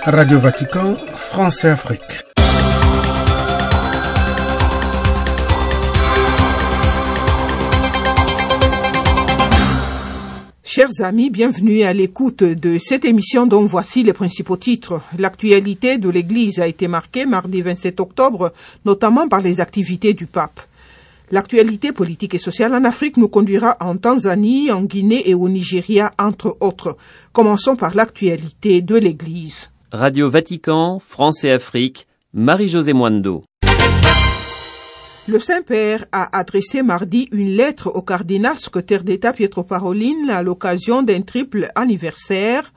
Radio Vatican, France et Afrique. Chers amis, bienvenue à l'écoute de cette émission dont voici les principaux titres. L'actualité de l'Église a été marquée mardi 27 octobre, notamment par les activités du pape. L'actualité politique et sociale en Afrique nous conduira en Tanzanie, en Guinée et au Nigeria, entre autres. Commençons par l'actualité de l'Église. Radio Vatican, France et Afrique, Marie-Josée Mwando. Le Saint-Père a adressé mardi une lettre au cardinal secrétaire d'État Pietro Parolin à l'occasion d'un triple anniversaire,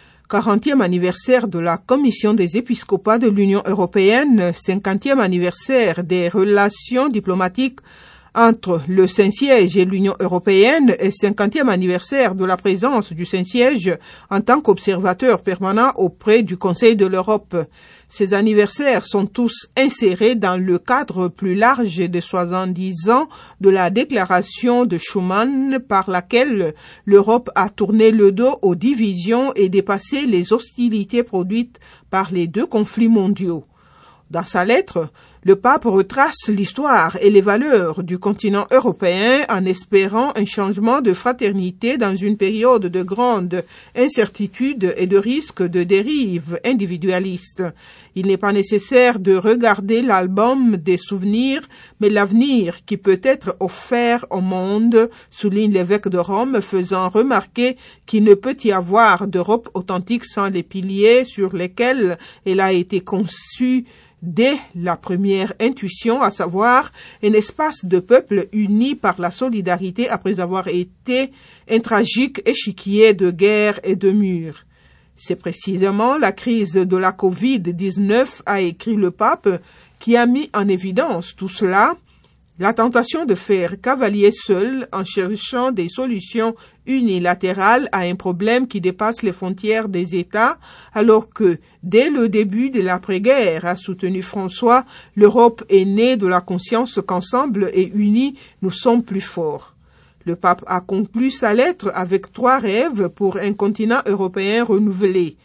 40e anniversaire de la Commission des épiscopats de l'Union européenne, 50e anniversaire des relations diplomatiques entre le Saint-Siège et l'Union européenne et 50e anniversaire de la présence du Saint-Siège en tant qu'observateur permanent auprès du Conseil de l'Europe. Ces anniversaires sont tous insérés dans le cadre plus large des 70 ans de la déclaration de Schuman par laquelle l'Europe a tourné le dos aux divisions et dépassé les hostilités produites par les deux conflits mondiaux. Dans sa lettre, le pape retrace l'histoire et les valeurs du continent européen en espérant un changement de fraternité dans une période de grande incertitude et de risque de dérive individualiste. Il n'est pas nécessaire de regarder l'album des souvenirs, mais l'avenir qui peut être offert au monde, souligne l'évêque de Rome, faisant remarquer qu'il ne peut y avoir d'Europe authentique sans les piliers sur lesquels elle a été conçue dès la première intuition, à savoir un espace de peuples unis par la solidarité après avoir été un tragique échiquier de guerre et de murs. C'est précisément la crise de la Covid-19, a écrit le pape, qui a mis en évidence tout cela, la tentation de faire cavalier seul en cherchant des solutions unilatérales à un problème qui dépasse les frontières des États, alors que, dès le début de l'après-guerre, a soutenu François, l'Europe est née de la conscience qu'ensemble et unis, nous sommes plus forts. Le pape a conclu sa lettre avec 3 rêves pour un continent européen renouvelé.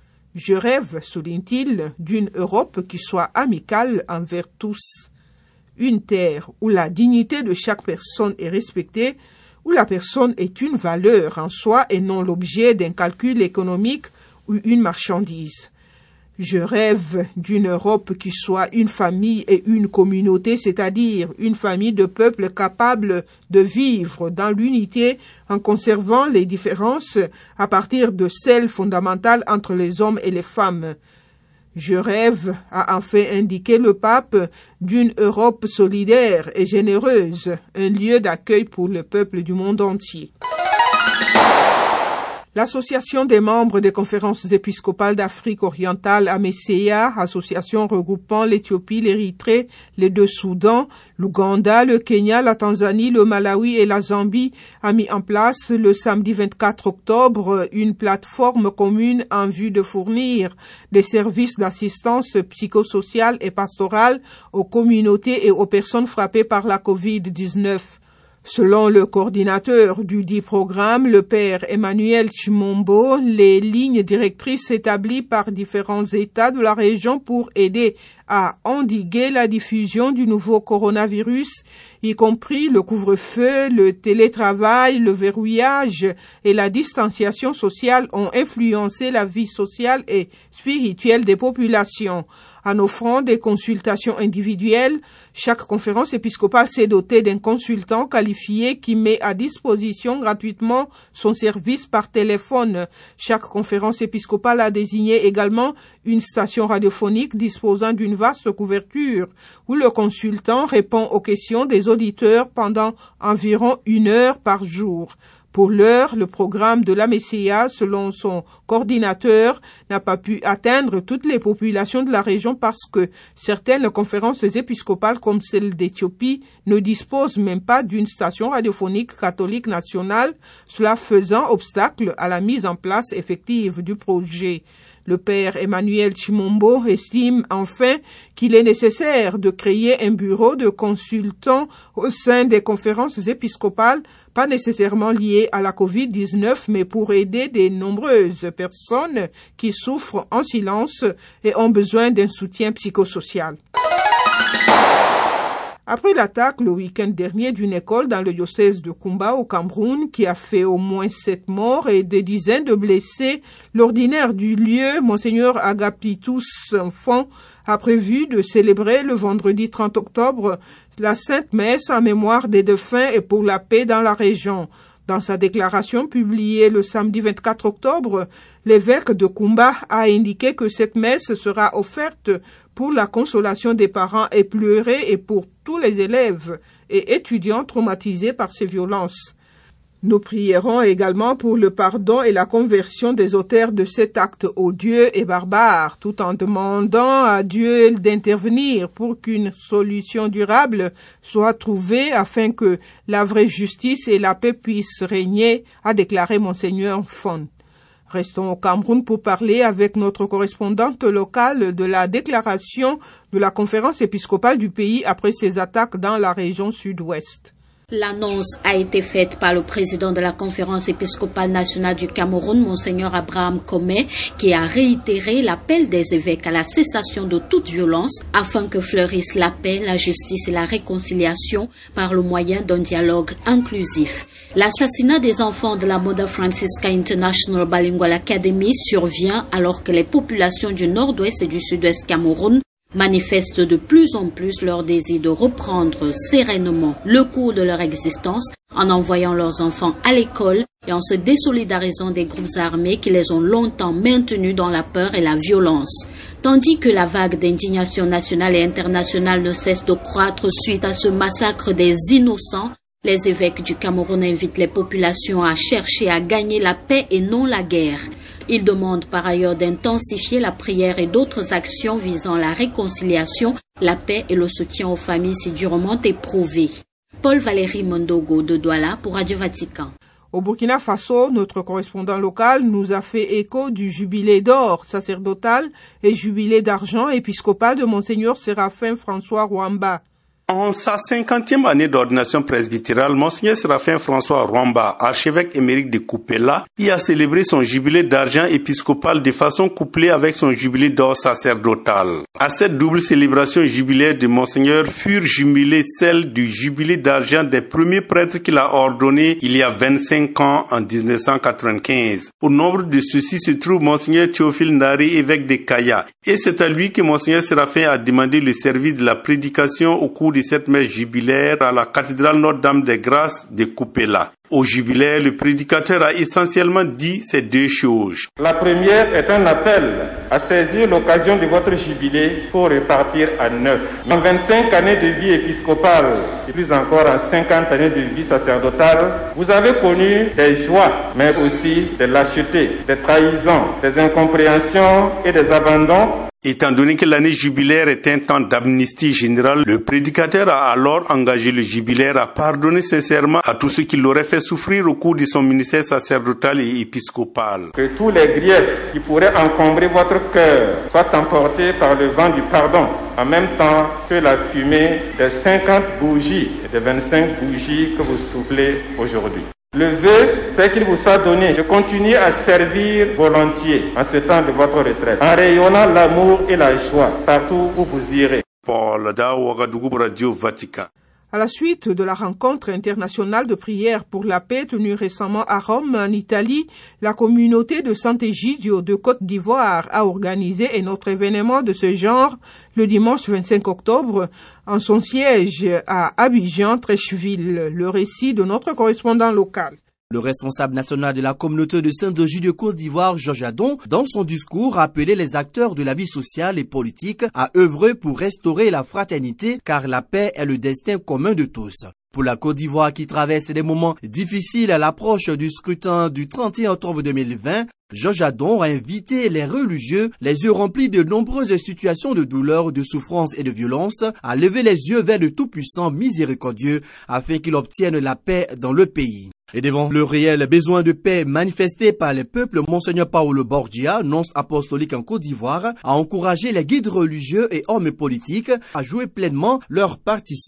Je rêve, souligne-t-il, d'une Europe qui soit amicale envers tous. Une terre où la dignité de chaque personne est respectée, où la personne est une valeur en soi et non l'objet d'un calcul économique ou une marchandise. Je rêve d'une Europe qui soit une famille et une communauté, c'est-à-dire une famille de peuples capables de vivre dans l'unité en conservant les différences à partir de celles fondamentales entre les hommes et les femmes. Je rêve, a enfin indiqué le pape, d'une Europe solidaire et généreuse, un lieu d'accueil pour le peuple du monde entier. L'Association des membres des conférences épiscopales d'Afrique orientale, AMESEA, association regroupant l'Éthiopie, l'Érythrée, les 2 Soudans, l'Ouganda, le Kenya, la Tanzanie, le Malawi et la Zambie, a mis en place le samedi 24 octobre une plateforme commune en vue de fournir des services d'assistance psychosociale et pastorale aux communautés et aux personnes frappées par la Covid-19. Selon le coordinateur du dit programme, le père Emmanuel Chimombo, les lignes directrices établies par différents États de la région pour aider à endiguer la diffusion du nouveau coronavirus, y compris le couvre-feu, le télétravail, le verrouillage et la distanciation sociale, ont influencé la vie sociale et spirituelle des populations. En offrant des consultations individuelles, chaque conférence épiscopale s'est dotée d'un consultant qualifié qui met à disposition gratuitement son service par téléphone. Chaque conférence épiscopale a désigné également une station radiophonique disposant d'une vaste couverture où le consultant répond aux questions des auditeurs pendant environ 1 heure par jour. Pour l'heure, le programme de l'AMESEA, selon son coordinateur, n'a pas pu atteindre toutes les populations de la région parce que certaines conférences épiscopales comme celle d'Éthiopie ne disposent même pas d'une station radiophonique catholique nationale, cela faisant obstacle à la mise en place effective du projet. Le père Emmanuel Chimombo estime enfin qu'il est nécessaire de créer un bureau de consultants au sein des conférences épiscopales pas nécessairement liées à la Covid-19, mais pour aider de nombreuses personnes qui souffrent en silence et ont besoin d'un soutien psychosocial. Après l'attaque le week-end dernier d'une école dans le diocèse de Kumba au Cameroun qui a fait au moins 7 morts et des dizaines de blessés, l'ordinaire du lieu, Monseigneur Agapitus Enfant, a prévu de célébrer le vendredi 30 octobre la Sainte Messe en mémoire des défunts et pour la paix dans la région. Dans sa déclaration publiée le samedi 24 octobre, l'évêque de Kumba a indiqué que cette messe sera offerte pour la consolation des parents épleurés et pour tous les élèves et étudiants traumatisés par ces violences. Nous prierons également pour le pardon et la conversion des auteurs de cet acte odieux et barbare, tout en demandant à Dieu d'intervenir pour qu'une solution durable soit trouvée afin que la vraie justice et la paix puissent régner, a déclaré Monseigneur Fon. Restons au Cameroun pour parler avec notre correspondante locale de la déclaration de la conférence épiscopale du pays après ces attaques dans la région sud-ouest. L'annonce a été faite par le président de la conférence épiscopale nationale du Cameroun, Monseigneur Abraham Comé, qui a réitéré l'appel des évêques à la cessation de toute violence afin que fleurissent la paix, la justice et la réconciliation par le moyen d'un dialogue inclusif. L'assassinat des enfants de la Mother Francisca International Bilingual Academy survient alors que les populations du nord-ouest et du sud-ouest Cameroun manifestent de plus en plus leur désir de reprendre sereinement le cours de leur existence en envoyant leurs enfants à l'école et en se désolidarisant des groupes armés qui les ont longtemps maintenus dans la peur et la violence. Tandis que la vague d'indignation nationale et internationale ne cesse de croître suite à ce massacre des innocents, les évêques du Cameroun invitent les populations à chercher à gagner la paix et non la guerre. Ils demandent par ailleurs d'intensifier la prière et d'autres actions visant la réconciliation, la paix et le soutien aux familles si durement éprouvées. Paul Valéry Mondogo de Douala pour Radio Vatican. Au Burkina Faso, notre correspondant local nous a fait écho du jubilé d'or sacerdotal et jubilé d'argent épiscopal de Monseigneur Séraphin François Rwamba. En sa 50e année d'ordination presbytérale, Monseigneur Séraphin François Rwamba, archevêque émérite de Kupela, y a célébré son jubilé d'argent épiscopal de façon couplée avec son jubilé d'or sacerdotal. À cette double célébration jubilaire de Monseigneur furent jumelées celles du jubilé d'argent des premiers prêtres qu'il a ordonnés il y a 25 ans en 1995. Au nombre de ceux-ci se trouve Monseigneur Théophile Ndari, évêque de Kaya, et c'est à lui que Monseigneur Séraphin a demandé le service de la prédication au cours de cette messe jubilaire à la cathédrale Notre-Dame des Grâces de Kupela. Au jubilaire, le prédicateur a essentiellement dit ces deux choses. La première est un appel à saisir l'occasion de votre jubilé pour repartir à neuf. En 25 années de vie épiscopale et plus encore en 50 années de vie sacerdotale, vous avez connu des joies, mais aussi des lâchetés, des trahisons, des incompréhensions et des abandons. Étant donné que l'année jubilaire est un temps d'amnistie générale, le prédicateur a alors engagé le jubilaire à pardonner sincèrement à tous ceux qui l'auraient fait souffrir au cours de son ministère sacerdotal et épiscopal. Que tous les griefs qui pourraient encombrer votre cœur soient emportés par le vent du pardon, en même temps que la fumée des 50 bougies et des 25 bougies que vous soufflez aujourd'hui. Le vœu tel qu'il vous soit donné, je continue à servir volontiers en ce temps de votre retraite, en rayonnant l'amour et la joie partout où vous irez. Paul Ouagadougou, Radio Vatican. À la suite de la rencontre internationale de prière pour la paix tenue récemment à Rome, en Italie, la communauté de Sant'Egidio de Côte d'Ivoire a organisé un autre événement de ce genre le dimanche 25 octobre en son siège à Abidjan, Treichville. Le récit de notre correspondant local. Le responsable national de la communauté de Saint-Dogy de Côte d'Ivoire, Georges Adon, dans son discours, a appelé les acteurs de la vie sociale et politique à œuvrer pour restaurer la fraternité, car la paix est le destin commun de tous. Pour la Côte d'Ivoire qui traverse des moments difficiles à l'approche du scrutin du 31 octobre 2020, Georges Adon a invité les religieux, les yeux remplis de nombreuses situations de douleur, de souffrance et de violence, à lever les yeux vers le Tout-Puissant miséricordieux afin qu'il obtienne la paix dans le pays. Et devant le réel besoin de paix manifesté par les peuples, Monseigneur Paolo Borgia, nonce apostolique en Côte d'Ivoire, a encouragé les guides religieux et hommes politiques à jouer pleinement leur partition.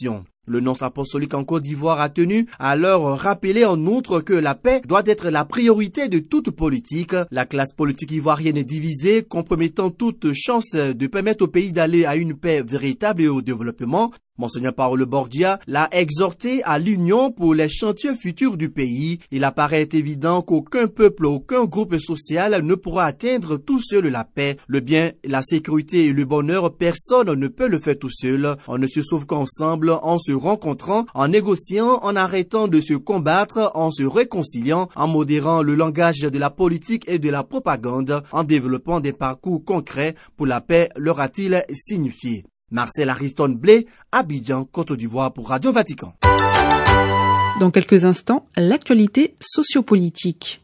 Le nonce apostolique en Côte d'Ivoire a tenu à leur rappeler en outre que la paix doit être la priorité de toute politique. La classe politique ivoirienne est divisée, compromettant toute chance de permettre au pays d'aller à une paix véritable et au développement. Monseigneur Paolo Borgia l'a exhorté à l'union pour les chantiers futurs du pays. Il apparaît évident qu'aucun peuple, aucun groupe social ne pourra atteindre tout seul la paix, le bien, la sécurité et le bonheur. Personne ne peut le faire tout seul. On ne se sauve qu'ensemble, en se rencontrant, en négociant, en arrêtant de se combattre, en se réconciliant, en modérant le langage de la politique et de la propagande, en développant des parcours concrets pour la paix, leur a-t-il signifié. Marcel Ariston Blé, Abidjan, Côte d'Ivoire pour Radio Vatican. Dans quelques instants, l'actualité sociopolitique.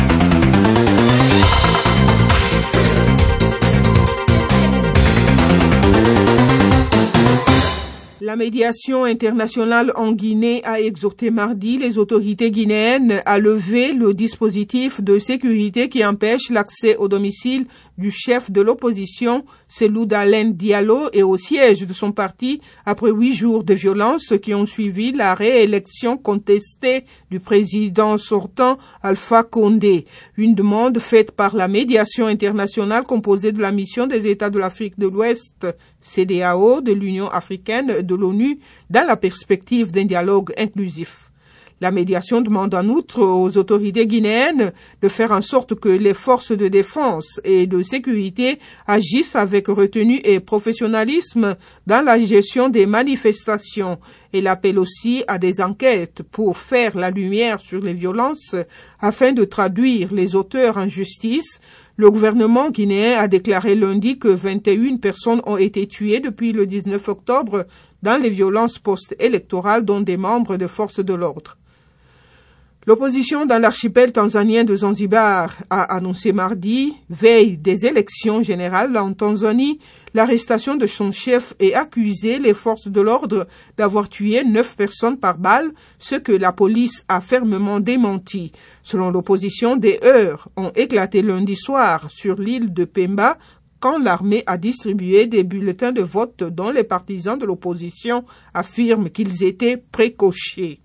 La médiation internationale en Guinée a exhorté mardi les autorités guinéennes à lever le dispositif de sécurité qui empêche l'accès au domicile du chef de l'opposition, Cellou Dalein Diallo, et au siège de son parti après 8 jours de violence qui ont suivi la réélection contestée du président sortant Alpha Condé. Une demande faite par la médiation internationale composée de la mission des États de l'Afrique de l'Ouest, CEDEAO, de l'Union africaine et de l'ONU dans la perspective d'un dialogue inclusif. La médiation demande en outre aux autorités guinéennes de faire en sorte que les forces de défense et de sécurité agissent avec retenue et professionnalisme dans la gestion des manifestations. Elle appelle aussi à des enquêtes pour faire la lumière sur les violences afin de traduire les auteurs en justice. Le gouvernement guinéen a déclaré lundi que 21 personnes ont été tuées depuis le 19 octobre dans les violences post-électorales, dont des membres de forces de l'ordre. L'opposition dans l'archipel tanzanien de Zanzibar a annoncé mardi, veille des élections générales en Tanzanie, l'arrestation de son chef et accusé les forces de l'ordre d'avoir tué 9 personnes par balle, ce que la police a fermement démenti. Selon l'opposition, des heurts ont éclaté lundi soir sur l'île de Pemba quand l'armée a distribué des bulletins de vote dont les partisans de l'opposition affirment qu'ils étaient précochés.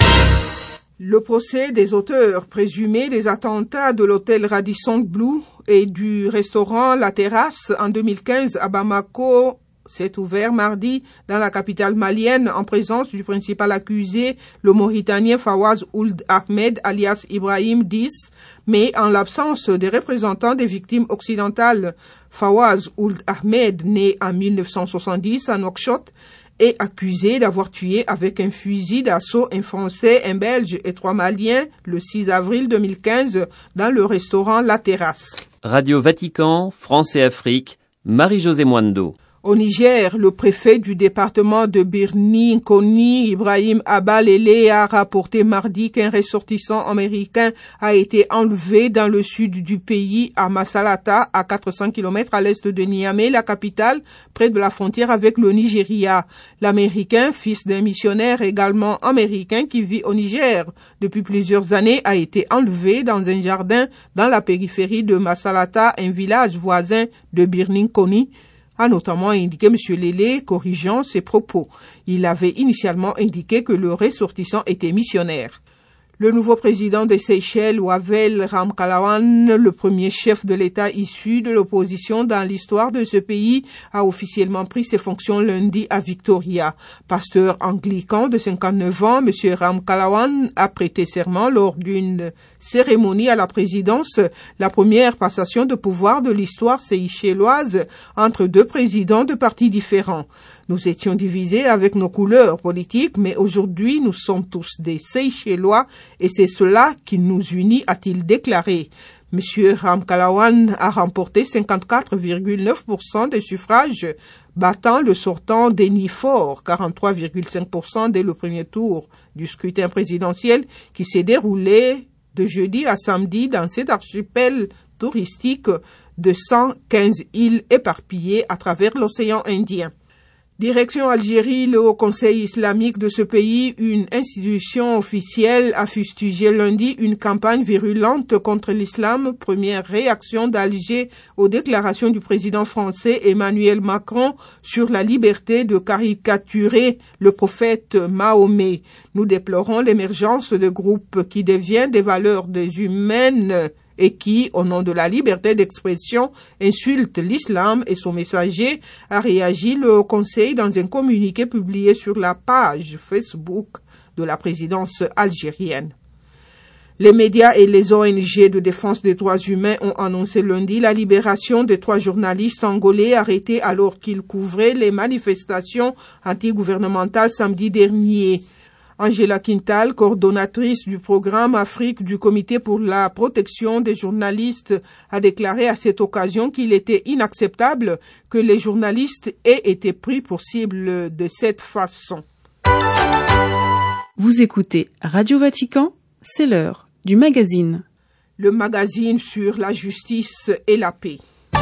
Le procès des auteurs présumés des attentats de l'hôtel Radisson Blu et du restaurant La Terrasse en 2015 à Bamako s'est ouvert mardi dans la capitale malienne en présence du principal accusé, le Mauritanien Fawaz Ould Ahmed alias Ibrahim 10, mais en l'absence des représentants des victimes occidentales. Fawaz Ould Ahmed, né en 1970 à Nouakchott, est accusé d'avoir tué avec un fusil d'assaut un Français, un Belge et 3 Maliens le 6 avril 2015 dans le restaurant La Terrasse. Radio Vatican, France et Afrique, Marie-Josée Mwando. Au Niger, le préfet du département de Birni Nkoni, Ibrahim Abalele, a rapporté mardi qu'un ressortissant américain a été enlevé dans le sud du pays, à Massalata, à 400 km à l'est de Niamey, la capitale, près de la frontière avec le Nigeria. L'Américain, fils d'un missionnaire également américain qui vit au Niger depuis plusieurs années, a été enlevé dans un jardin dans la périphérie de Massalata, un village voisin de Birni Nkoni, a notamment indiqué M. Lélé, corrigeant ses propos. Il avait initialement indiqué que le ressortissant était missionnaire. Le nouveau président des Seychelles, Wavel Ramkalawan, le premier chef de l'État issu de l'opposition dans l'histoire de ce pays, a officiellement pris ses fonctions lundi à Victoria. Pasteur anglican de 59 ans, M. Ramkalawan a prêté serment lors d'une cérémonie à la présidence, la première passation de pouvoir de l'histoire seychelloise entre 2 présidents de partis différents. Nous étions divisés avec nos couleurs politiques, mais aujourd'hui nous sommes tous des Seychellois et c'est cela qui nous unit, a-t-il déclaré. M. Ramkalawan a remporté 54,9% des suffrages, battant le sortant Denis Faure, 43,5% dès le premier tour du scrutin présidentiel qui s'est déroulé de jeudi à samedi dans cet archipel touristique de 115 îles éparpillées à travers l'océan Indien. Direction Algérie, le Haut Conseil islamique de ce pays, une institution officielle, a fustigé lundi une campagne virulente contre l'islam, première réaction d'Alger aux déclarations du président français Emmanuel Macron sur la liberté de caricaturer le prophète Mahomet. Nous déplorons l'émergence de groupes qui déviennent des valeurs humaines et qui, au nom de la liberté d'expression, insulte l'islam et son messager, a réagi le Haut Conseil dans un communiqué publié sur la page Facebook de la présidence algérienne. Les médias et les ONG de défense des droits humains ont annoncé lundi la libération de 3 journalistes angolais arrêtés alors qu'ils couvraient les manifestations antigouvernementales samedi dernier. Angela Quintal, coordonnatrice du programme Afrique du Comité pour la protection des journalistes, a déclaré à cette occasion qu'il était inacceptable que les journalistes aient été pris pour cible de cette façon. Vous écoutez Radio Vatican, c'est l'heure du magazine. Le magazine sur la justice et la paix.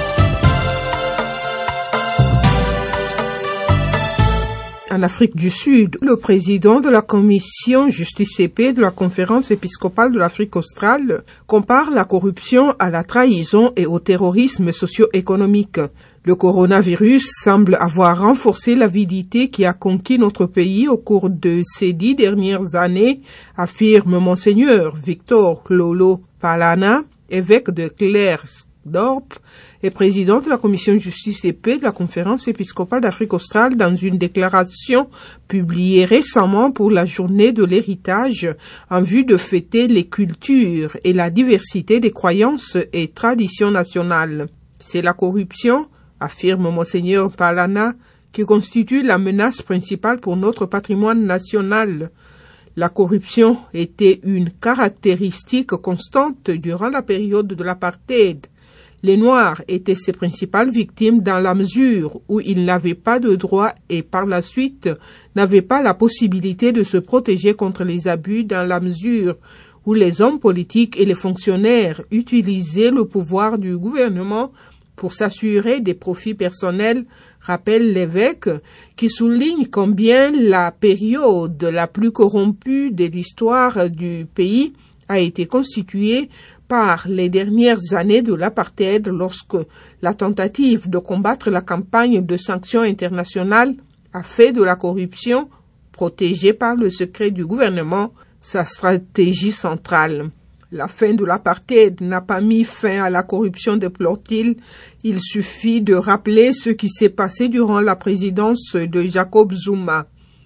En Afrique du Sud, le président de la commission Justice et Paix de la conférence épiscopale de l'Afrique australe compare la corruption à la trahison et au terrorisme socio-économique. Le coronavirus semble avoir renforcé l'avidité qui a conquis notre pays au cours de ces 10 dernières années, affirme Monseigneur Victor Lolo Palana, évêque de Klerksdorp et président de la commission Justice et Paix de la conférence épiscopale d'Afrique australe dans une déclaration publiée récemment pour la journée de l'héritage en vue de fêter les cultures et la diversité des croyances et traditions nationales. C'est la corruption, affirme Monseigneur Palana, qui constitue la menace principale pour notre patrimoine national. La corruption était une caractéristique constante durant la période de l'apartheid. Les Noirs étaient ses principales victimes dans la mesure où ils n'avaient pas de droit et par la suite n'avaient pas la possibilité de se protéger contre les abus dans la mesure où les hommes politiques et les fonctionnaires utilisaient le pouvoir du gouvernement pour s'assurer des profits personnels, rappelle l'évêque, qui souligne combien la période la plus corrompue de l'histoire du pays a été constituée par les dernières années de l'apartheid lorsque la tentative de combattre la campagne de sanctions internationales a fait de la corruption, protégée par le secret du gouvernement, sa stratégie centrale. La fin de l'apartheid n'a pas mis fin à la corruption, déplore-t-il. Il suffit de rappeler ce qui s'est passé durant la présidence de Jacob Zuma.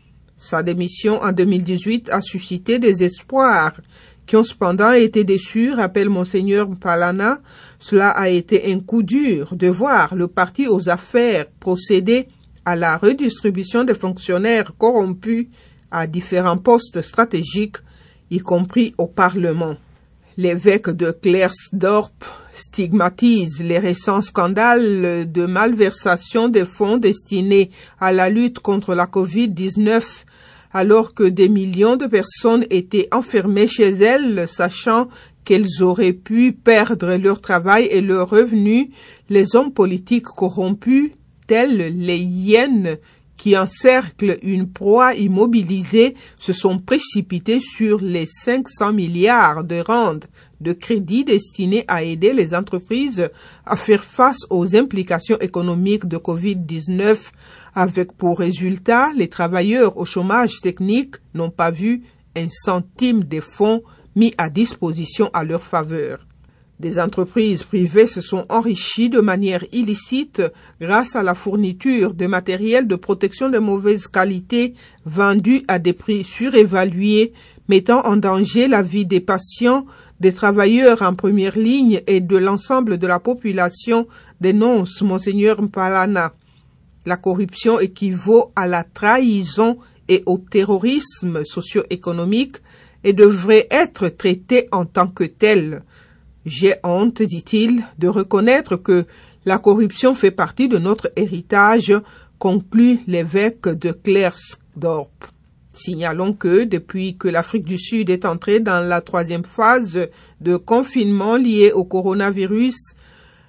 Sa démission en 2018 a suscité des espoirs qui ont cependant été déçus, rappelle Monseigneur Palana. Cela a été un coup dur de voir le parti aux affaires procéder à la redistribution des fonctionnaires corrompus à différents postes stratégiques, y compris au Parlement. L'évêque de Klerksdorp stigmatise les récents scandales de malversation des fonds destinés à la lutte contre la Covid-19, alors que des millions de personnes étaient enfermées chez elles, sachant qu'elles auraient pu perdre leur travail et leurs revenus. Les hommes politiques corrompus, tels les hyènes qui encerclent une proie immobilisée, se sont précipités sur les 500 milliards de rand de crédits destinés à aider les entreprises à faire face aux implications économiques de Covid-19, avec pour résultat, les travailleurs au chômage technique n'ont pas vu un centime des fonds mis à disposition à leur faveur. Des entreprises privées se sont enrichies de manière illicite grâce à la fourniture de matériel de protection de mauvaise qualité vendu à des prix surévalués, mettant en danger la vie des patients, des travailleurs en première ligne et de l'ensemble de la population, dénonce Monseigneur Palana. La corruption équivaut à la trahison et au terrorisme socio-économique et devrait être traitée en tant que telle. J'ai honte, dit-il, de reconnaître que la corruption fait partie de notre héritage, conclut l'évêque de Klerksdorp. Signalons que, depuis que l'Afrique du Sud est entrée dans la 3e phase de confinement lié au coronavirus,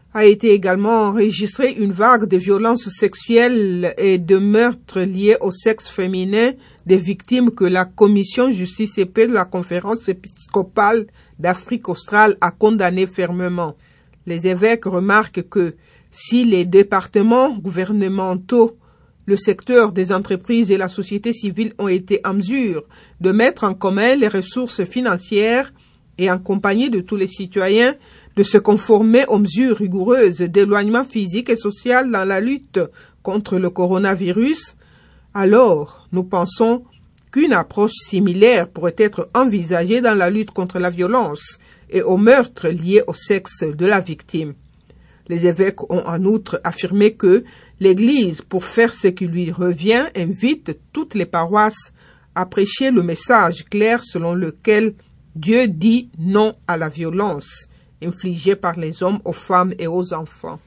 A été également enregistrée une vague de violences sexuelles et de meurtres liés au sexe féminin des victimes que la Commission Justice et Paix de la Conférence épiscopale d'Afrique australe a condamné fermement. Les évêques remarquent que si les départements gouvernementaux, le secteur des entreprises et la société civile ont été en mesure de mettre en commun les ressources financières et en compagnie de tous les citoyens de se conformer aux mesures rigoureuses d'éloignement physique et social dans la lutte contre le coronavirus, alors nous pensons qu'une approche similaire pourrait être envisagée dans la lutte contre la violence et au meurtre lié au sexe de la victime. Les évêques ont en outre affirmé que l'Église, pour faire ce qui lui revient, invite toutes les paroisses à prêcher le message clair selon lequel Dieu dit non à la violence infligée par les hommes aux femmes et aux enfants.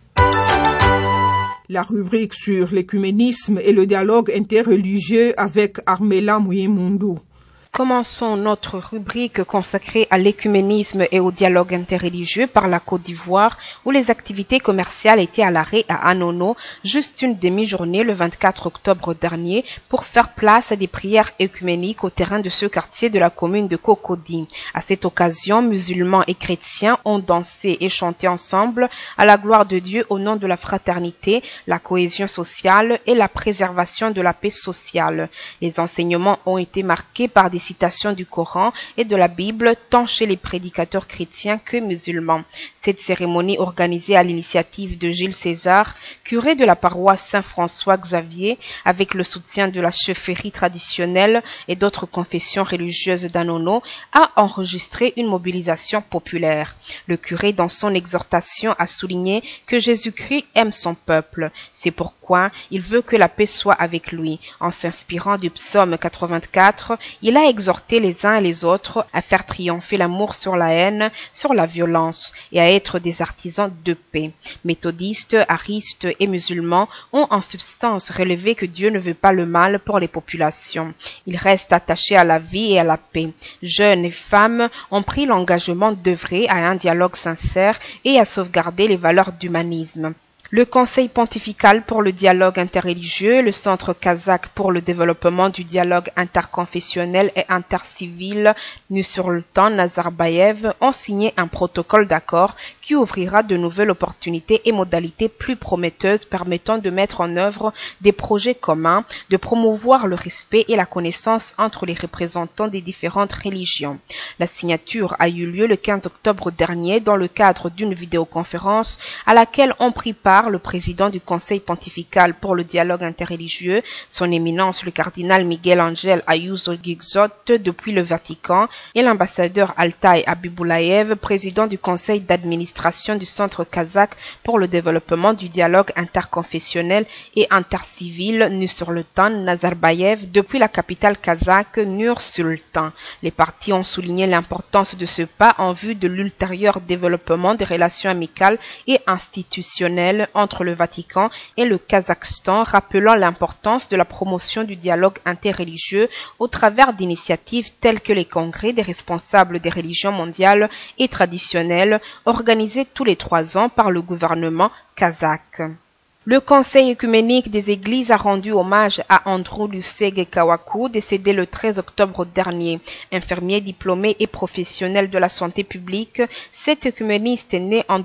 La rubrique sur l'écuménisme et le dialogue interreligieux avec Armela Mouyemundu. Commençons notre rubrique consacrée à l'écuménisme et au dialogue interreligieux par la Côte d'Ivoire, où les activités commerciales étaient à l'arrêt à Anono, juste une demi-journée le 24 octobre dernier, pour faire place à des prières écuméniques au terrain de ce quartier de la commune de Cocody. À cette occasion, musulmans et chrétiens ont dansé et chanté ensemble à la gloire de Dieu au nom de la fraternité, la cohésion sociale et la préservation de la paix sociale. Les enseignements ont été marqués par des citations du Coran et de la Bible, tant chez les prédicateurs chrétiens que musulmans. Cette cérémonie organisée à l'initiative de Gilles César, curé de la paroisse Saint-François Xavier, avec le soutien de la chefferie traditionnelle et d'autres confessions religieuses d'Anono, a enregistré une mobilisation populaire. Le curé, dans son exhortation, a souligné que Jésus-Christ aime son peuple. C'est pourquoi il veut que la paix soit avec lui. En s'inspirant du psaume 84, il a exhorté les uns et les autres à faire triompher l'amour sur la haine, sur la violence, et à être des artisans de paix. Méthodistes, aristes et musulmans ont en substance relevé que Dieu ne veut pas le mal pour les populations. Ils restent attachés à la vie et à la paix. Jeunes et femmes ont pris l'engagement d'œuvrer à un dialogue sincère et à sauvegarder les valeurs d'humanisme. Le Conseil pontifical pour le dialogue interreligieux, le Centre kazakh pour le développement du dialogue interconfessionnel et intercivil Nursultan Nazarbayev ont signé un protocole d'accord qui ouvrira de nouvelles opportunités et modalités plus prometteuses permettant de mettre en œuvre des projets communs, de promouvoir le respect et la connaissance entre les représentants des différentes religions. La signature a eu lieu le 15 octobre dernier dans le cadre d'une vidéoconférence à laquelle ont pris part le président du Conseil pontifical pour le dialogue interreligieux, son éminence le cardinal Miguel Angel Ayuso Gixot depuis le Vatican, et l'ambassadeur Altay Abiboulayev, président du conseil d'administration du Centre kazakh pour le développement du dialogue interconfessionnel et intercivil Nursultan Nazarbayev depuis la capitale kazakh Nur-Sultan. Les partis ont souligné l'importance de ce pas en vue de l'ultérieur développement des relations amicales et institutionnelles entre le Vatican et le Kazakhstan, rappelant l'importance de la promotion du dialogue interreligieux au travers d'initiatives telles que les congrès des responsables des religions mondiales et traditionnelles organisés tous les 3 ans par le gouvernement kazakh. Le Conseil œcuménique des Églises a rendu hommage à Andrew Lusege Kawaku, décédé le 13 octobre dernier. Infirmier diplômé et professionnel de la santé publique, cet œcuméniste né en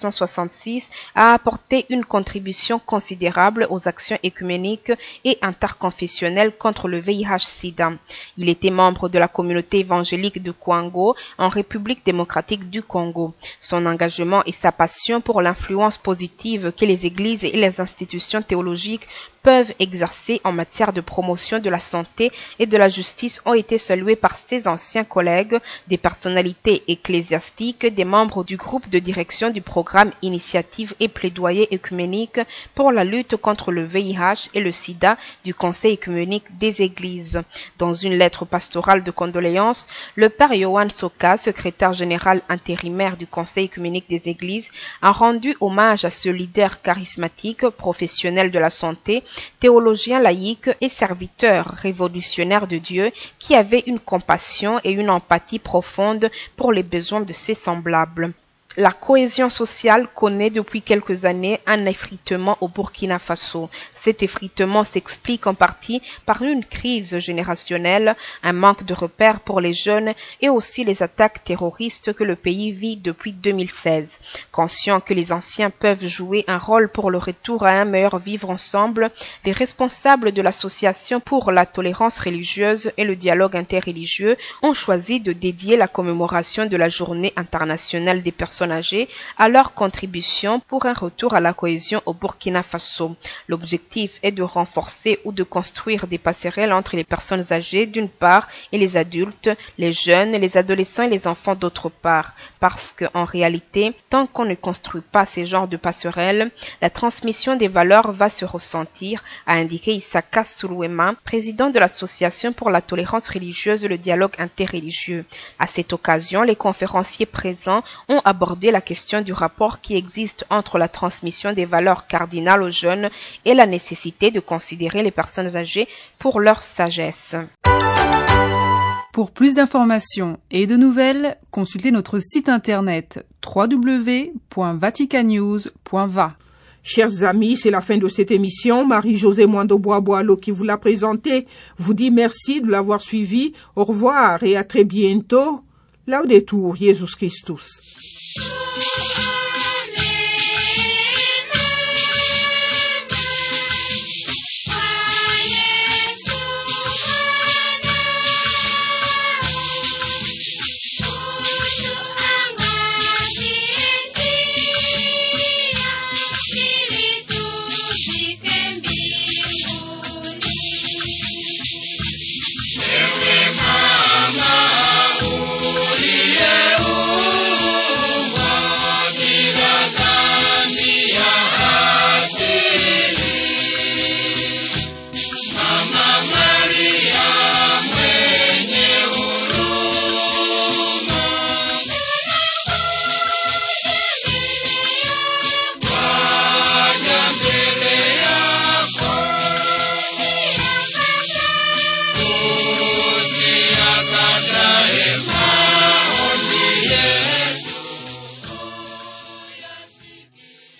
1966 a apporté une contribution considérable aux actions œcuméniques et interconfessionnelles contre le VIH-Sida. Il était membre de la communauté évangélique de Kwango en République démocratique du Congo. Son engagement et sa passion pour l'influence positive que les églises et les institutions théologiques peuvent exercer en matière de promotion de la santé et de la justice ont été salués par ses anciens collègues, des personnalités ecclésiastiques, des membres du groupe de direction du programme Initiative et plaidoyer œcuménique pour la lutte contre le VIH et le sida du Conseil œcuménique des Églises. Dans une lettre pastorale de condoléances, le père Yohan Soka, secrétaire général intérimaire du Conseil œcuménique des Églises, a rendu hommage à ce leader charismatique, professionnel de la santé, théologien laïque et serviteur révolutionnaire de Dieu qui avait une compassion et une empathie profonde pour les besoins de ses semblables. La cohésion sociale connaît depuis quelques années un effritement au Burkina Faso. Cet effritement s'explique en partie par une crise générationnelle, un manque de repères pour les jeunes et aussi les attaques terroristes que le pays vit depuis 2016. Conscient que les anciens peuvent jouer un rôle pour le retour à un meilleur vivre ensemble, les responsables de l'association pour la tolérance religieuse et le dialogue interreligieux ont choisi de dédier la commémoration de la Journée internationale des personnes âgées à leur contribution pour un retour à la cohésion au Burkina Faso. L'objectif est de renforcer ou de construire des passerelles entre les personnes âgées d'une part et les adultes, les jeunes, les adolescents et les enfants d'autre part. Parce qu'en réalité, tant qu'on ne construit pas ces genres de passerelles, la transmission des valeurs va se ressentir, a indiqué Isaka Suruema, président de l'Association pour la tolérance religieuse et le dialogue interreligieux. À cette occasion, les conférenciers présents ont abordé la question du rapport qui existe entre la transmission des valeurs cardinales aux jeunes et la nécessité de considérer les personnes âgées pour leur sagesse. Pour plus d'informations et de nouvelles, consultez notre site internet www.vaticanews.va. Chers amis, c'est la fin de cette émission. Marie-Josée Mwando-Bois-Boileau qui vous l'a présentée vous dit merci de l'avoir suivi. Au revoir et à très bientôt. Laudetur Jesus Christus.